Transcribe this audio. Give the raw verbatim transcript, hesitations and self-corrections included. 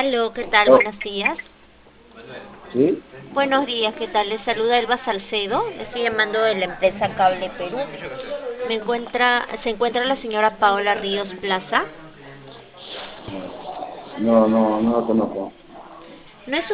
Aló, ¿qué tal? Oh, Buenos días. ¿sí? Buenos días, ¿qué tal? Les saluda Elba Salcedo. Le estoy llamando de la empresa Cable Perú. Me encuentra, se encuentra la señora Paola Ríos Plaza. No, no, no lo conozco. No es